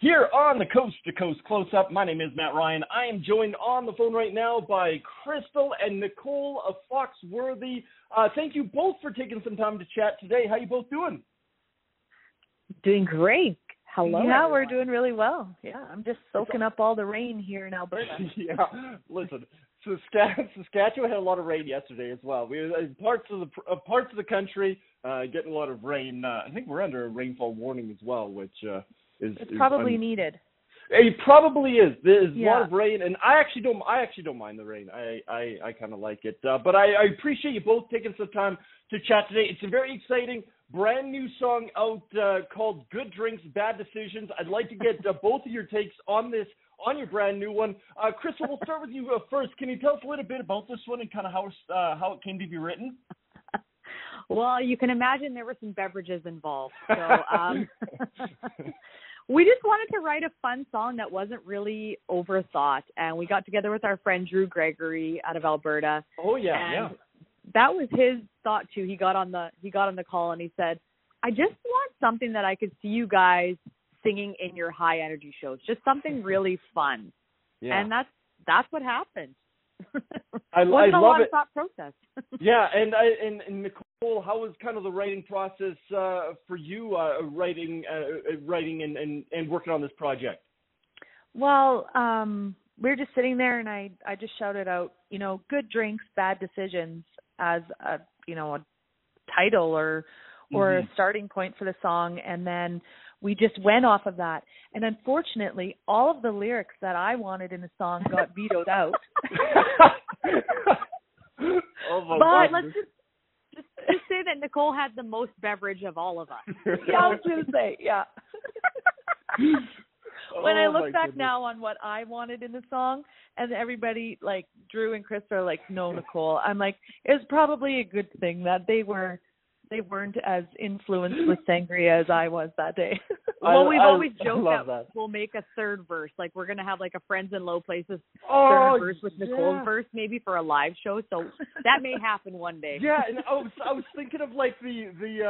Here on the Coast to Coast Close Up, my name is Matt Ryan. I am joined on the phone right now by Crystal and Nicole of Foxworthy. Thank you both for taking some time to chat today. How you both doing? Doing great. Hello. Yeah, everyone. we're doing really well. Yeah, I'm just soaking up all the rain here in Alberta. Yeah, listen, Saskatchewan had a lot of rain yesterday as well. We parts of the country getting a lot of rain. I think we're under a rainfall warning as well, which is probably needed. It probably is. There's a lot of rain, and I actually don't mind the rain. I kind of like it. But I appreciate you both taking some time to chat today. It's a very exciting, brand new song out called "Good Drinks, Bad Decisions." I'd like to get both of your takes on this, on your brand new one. Crystal, we'll start with you first. Can you tell us a little bit about this one and kind of how it came to be written? Well, you can imagine there were some beverages involved. So we just wanted to write a fun song that wasn't really overthought. And we got together with our friend Drew Gregory out of Alberta. Oh, yeah. That was his thought, too. He got on the call and he said, I just want something that I could see you guys singing in your high-energy shows. Just something really fun. Yeah. And that's what happened. I love a lot it. Of thought process. Yeah, and Nicole, how was kind of the writing process for you, writing and working on this project? Well, we were just sitting there, and I just shouted out, good drinks, bad decisions as a title or a starting point for the song, and then we just went off of that. And unfortunately, all of the lyrics that I wanted in the song got vetoed out. But let's just say that Nicole had the most beverage of all of us. Yeah, I was going to say, yeah. When I look back now on what I wanted in the song, and everybody, like Drew and Chris, are like, no, Nicole. I'm like, it was probably a good thing that they weren't as influenced with sangria as I was that day. Well, we've always joked that we'll make a third verse. Like, we're going to have like a Friends in Low Places third verse with Nicole's verse, maybe for a live show. So that may happen one day. Yeah, and I was thinking of like the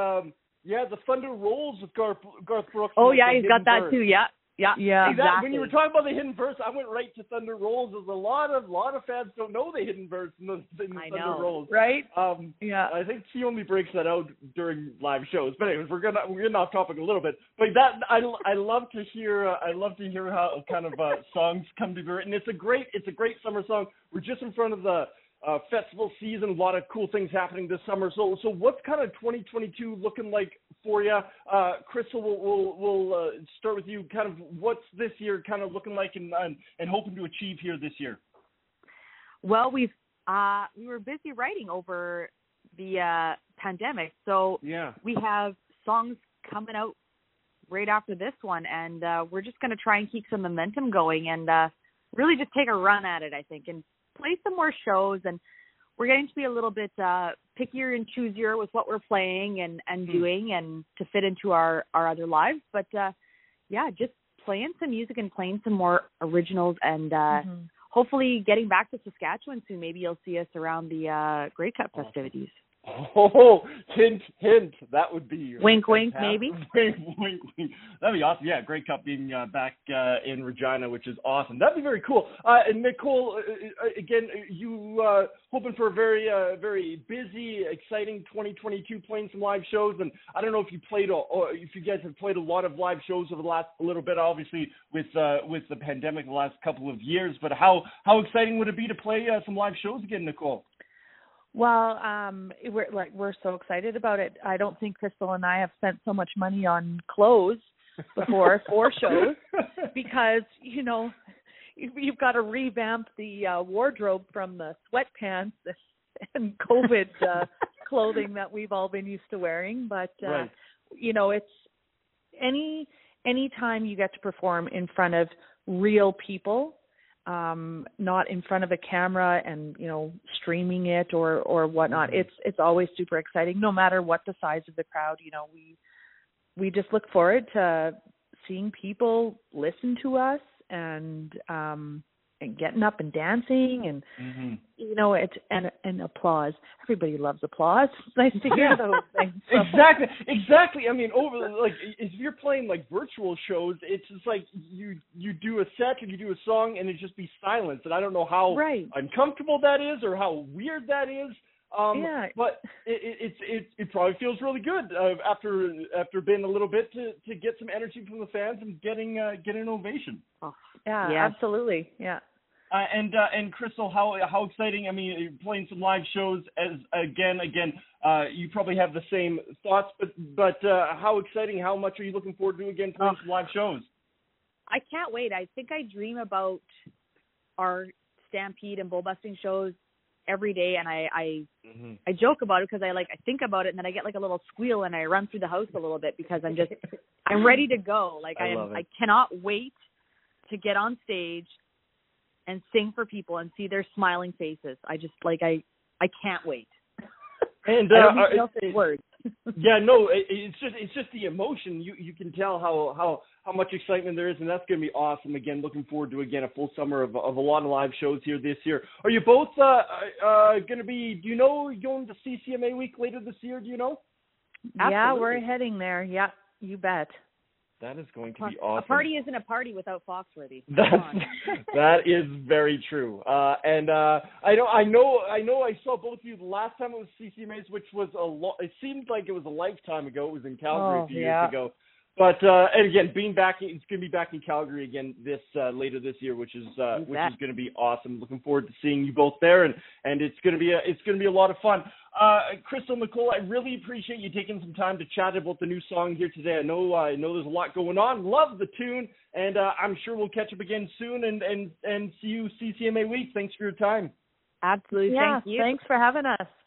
Thunder Rolls with Garth Brooks. Oh, yeah, he's got that too, yeah. Yeah, exactly. When you were talking about the hidden verse, I went right to Thunder Rolls. There's a lot of fans don't know the hidden verse in the Thunder Rolls, right? Yeah, I think he only breaks that out during live shows. But anyways, we're getting off topic a little bit. But that I love to hear. I love to hear how kind of songs come to be written. It's a great summer song. We're just in front of the festival season, a lot of cool things happening this summer. So what's kind of 2022 looking like for you? Crystal, we'll start with you. Kind of what's this year kind of looking like and hoping to achieve here this year? Well, we were busy writing over the pandemic, so we have songs coming out right after this one, and we're just going to try and keep some momentum going and really just take a run at it, I think, and play some more shows. And we're getting to be a little bit pickier and choosier with what we're playing and doing and to fit into our other lives. But just playing some music and playing some more originals and hopefully getting back to Saskatchewan soon. Maybe you'll see us around the Grey Cup festivities. Oh, hint. That would be wink, wink, maybe. Wink. That'd be awesome. Yeah, Grey Cup being back in Regina, which is awesome. That'd be very cool. And Nicole, again, you hoping for a very, very busy, exciting 2022, playing some live shows. And I don't know if you if you guys have played a lot of live shows over the last little bit, obviously with the pandemic the last couple of years. But how exciting would it be to play some live shows again, Nicole? Well, we're so excited about it. I don't think Crystal and I have spent so much money on clothes before for shows because, you've got to revamp the wardrobe from the sweatpants and COVID clothing that we've all been used to wearing. But, it's any time you get to perform in front of real people, not in front of a camera and, streaming it or whatnot. It's always super exciting, no matter what the size of the crowd. We just look forward to seeing people listen to us and and getting up and dancing and you know, it's and applause. Everybody loves applause. It's nice to hear those things. So. Exactly. I mean, if you're playing like virtual shows, it's just like you do a set and you do a song and it just be silence, and I don't know how uncomfortable that is or how weird that is. But it probably feels really good after being a little bit to get some energy from the fans and getting an ovation. Oh, yeah, absolutely. Yeah. And Crystal, how exciting! I mean, you're playing some live shows as again. You probably have the same thoughts, but how exciting! How much are you looking forward to again playing some live shows? I can't wait. I think I dream about our Stampede and bull busting shows every day, and I joke about it because I think about it, and then I get like a little squeal and I run through the house a little bit because I'm ready to go. Like I cannot wait to get on stage and sing for people and see their smiling faces. I just I can't wait. And I don't know words. Yeah, no, it's just the emotion. You can tell how much excitement there is, and that's going to be awesome. Again, looking forward to a full summer of a lot of live shows here this year. Are you both going to be? Do you know going to CCMA week later this year? Do you know? Absolutely. Yeah, we're heading there. Yeah, you bet. That is going to be awesome. A party isn't a party without Foxworthy. That is very true. And I know I saw both of you the last time it was CCMAs, which was it seemed like it was a lifetime ago. It was in Calgary a few years ago. But and again, it's going to be back in Calgary again later this year, which is going to be awesome. Looking forward to seeing you both there, and it's going to be a lot of fun. Crystal, Nicole, I really appreciate you taking some time to chat about the new song here today. I know there's a lot going on. Love the tune, and I'm sure we'll catch up again soon and see you CCMA week. Thanks for your time. Absolutely. Yeah, thank you. Thanks for having us.